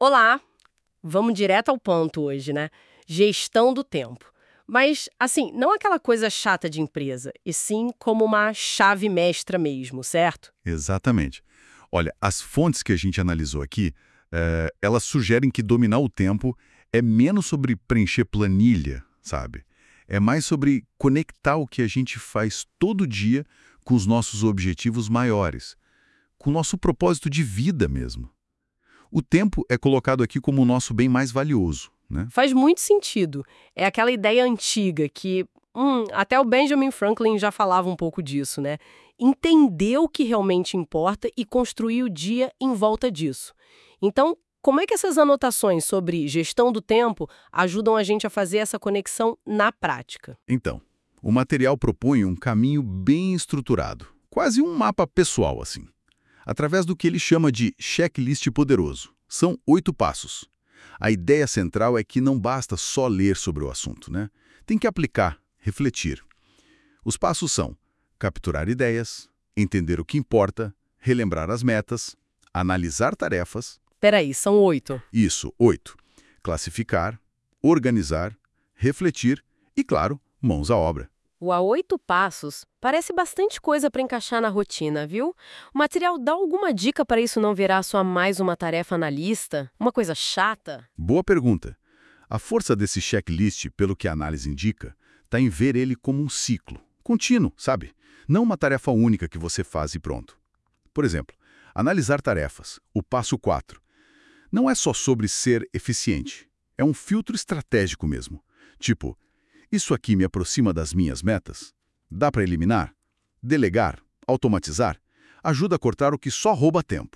Olá, vamos direto ao ponto hoje, né? Gestão do tempo. Mas, assim, não aquela coisa chata de empresa, e sim como uma chave mestra mesmo, certo? Exatamente. Olha, as fontes que a gente analisou aqui, elas sugerem que dominar o tempo é menos sobre preencher planilha, sabe? É mais sobre conectar o que a gente faz todo dia com os nossos objetivos maiores, com o nosso propósito de vida mesmo. O tempo é colocado aqui como o nosso bem mais valioso, né? Faz muito sentido. É aquela ideia antiga que, até o Benjamin Franklin já falava um pouco disso, né? Entender o que realmente importa e construir o dia em volta disso. Então, como é que essas anotações sobre gestão do tempo ajudam a gente a fazer essa conexão na prática? Então, o material propõe um caminho bem estruturado, quase um mapa pessoal, assim, através do que ele chama de checklist poderoso. São 8 passos. A ideia central é que não basta só ler sobre o assunto, né? Tem que aplicar, refletir. Os passos são capturar ideias, entender o que importa, relembrar as metas, analisar tarefas. Peraí, são 8. Isso, 8. Classificar, organizar, refletir e, claro, mãos à obra. O A 8 passos parece bastante coisa para encaixar na rotina, viu? O material dá alguma dica para isso não virar só mais uma tarefa na lista? Uma coisa chata? Boa pergunta. A força desse checklist, pelo que a análise indica, está em ver ele como um ciclo, contínuo, sabe? Não uma tarefa única que você faz e pronto. Por exemplo, analisar tarefas, o passo 4. Não é só sobre ser eficiente, é um filtro estratégico mesmo. Tipo, isso aqui me aproxima das minhas metas? Dá para eliminar? Delegar? Automatizar? Ajuda a cortar o que só rouba tempo.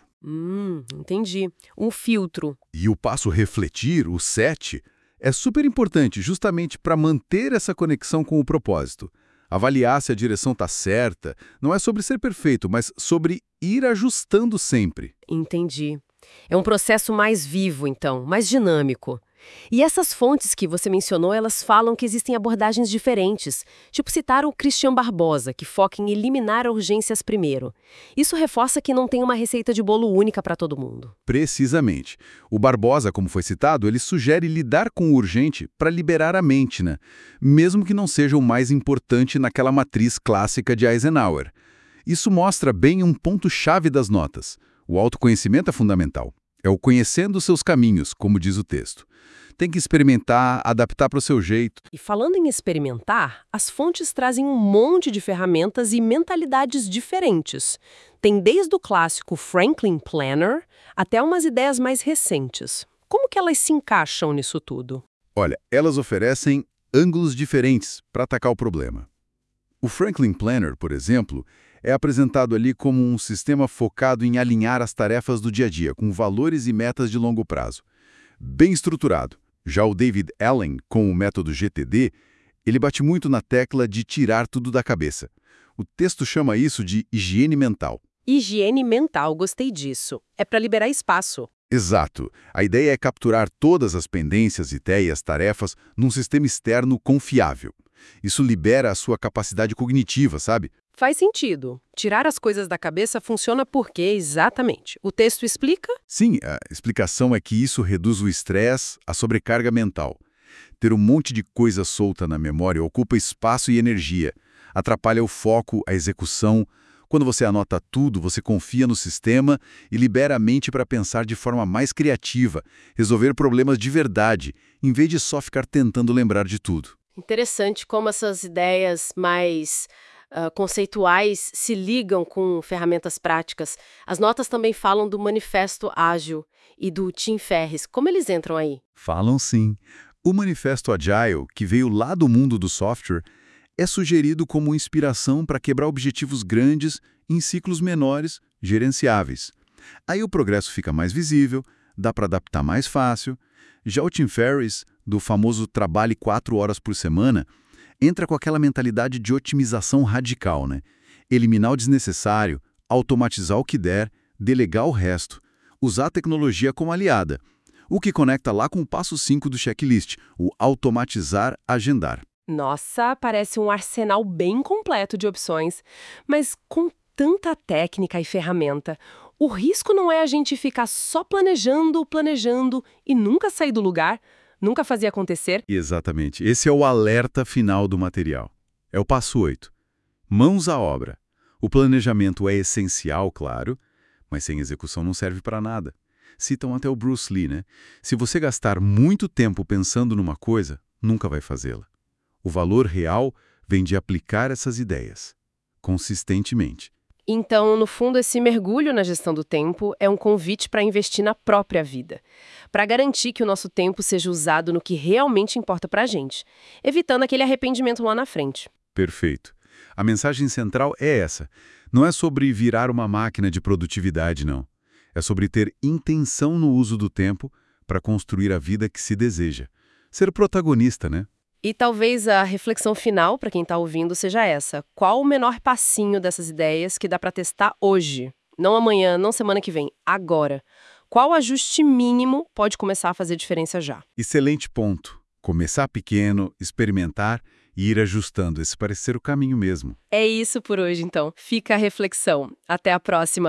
Entendi. Um filtro. E o passo refletir, o 7, é super importante justamente para manter essa conexão com o propósito. Avaliar se a direção está certa não é sobre ser perfeito, mas sobre ir ajustando sempre. Entendi. É um processo mais vivo, então, mais dinâmico. E essas fontes que você mencionou, elas falam que existem abordagens diferentes. Tipo, citaram o Christian Barbosa, que foca em eliminar urgências primeiro. Isso reforça que não tem uma receita de bolo única para todo mundo. Precisamente. O Barbosa, como foi citado, ele sugere lidar com o urgente para liberar a mente, né? Mesmo que não seja o mais importante naquela matriz clássica de Eisenhower. Isso mostra bem um ponto-chave das notas. O autoconhecimento é fundamental. É o conhecendo os seus caminhos, como diz o texto. Tem que experimentar, adaptar para o seu jeito. E falando em experimentar, as fontes trazem um monte de ferramentas e mentalidades diferentes. Tem desde o clássico Franklin Planner até umas ideias mais recentes. Como que elas se encaixam nisso tudo? Olha, elas oferecem ângulos diferentes para atacar o problema. O Franklin Planner, por exemplo, é apresentado ali como um sistema focado em alinhar as tarefas do dia a dia, com valores e metas de longo prazo. Bem estruturado. Já o David Allen, com o método GTD, ele bate muito na tecla de tirar tudo da cabeça. O texto chama isso de higiene mental. Higiene mental, gostei disso. É para liberar espaço. Exato. A ideia é capturar todas as pendências, ideias, tarefas num sistema externo confiável. Isso libera a sua capacidade cognitiva, sabe? Faz sentido. Tirar as coisas da cabeça funciona porque, exatamente, o texto explica? Sim, a explicação é que isso reduz o estresse, a sobrecarga mental. Ter um monte de coisa solta na memória ocupa espaço e energia, atrapalha o foco, a execução. Quando você anota tudo, você confia no sistema e libera a mente para pensar de forma mais criativa, resolver problemas de verdade, em vez de só ficar tentando lembrar de tudo. Interessante como essas ideias mais conceituais se ligam com ferramentas práticas. As notas também falam do Manifesto Ágil e do Tim Ferriss. Como eles entram aí? Falam sim. O Manifesto Agile, que veio lá do mundo do software, é sugerido como inspiração para quebrar objetivos grandes em ciclos menores, gerenciáveis. Aí o progresso fica mais visível, dá para adaptar mais fácil. Já o Tim Ferriss, do famoso trabalhe 4 horas por semana, entra com aquela mentalidade de otimização radical, né? Eliminar o desnecessário, automatizar o que der, delegar o resto, usar a tecnologia como aliada, o que conecta lá com o passo 5 do checklist, o automatizar, agendar. Nossa, parece um arsenal bem completo de opções. Mas com tanta técnica e ferramenta, O risco não é a gente ficar só planejando, planejando e nunca sair do lugar, nunca fazer acontecer? Exatamente. Esse é o alerta final do material. É o passo 8. Mãos à obra. O planejamento é essencial, claro, mas sem execução não serve para nada. Citam até o Bruce Lee, né? Se você gastar muito tempo pensando numa coisa, nunca vai fazê-la. O valor real vem de aplicar essas ideias, consistentemente. Então, no fundo, esse mergulho na gestão do tempo é um convite para investir na própria vida, para garantir que o nosso tempo seja usado no que realmente importa para a gente, evitando aquele arrependimento lá na frente. Perfeito. A mensagem central é essa. Não é sobre virar uma máquina de produtividade, não. É sobre ter intenção no uso do tempo para construir a vida que se deseja. Ser protagonista, né? E talvez a reflexão final para quem está ouvindo seja essa: qual o menor passinho dessas ideias que dá para testar hoje? Não amanhã, não semana que vem, agora. Qual ajuste mínimo pode começar a fazer diferença já? Excelente ponto. Começar pequeno, experimentar e ir ajustando. Esse parece ser o caminho mesmo. É isso por hoje, então. Fica a reflexão. Até a próxima.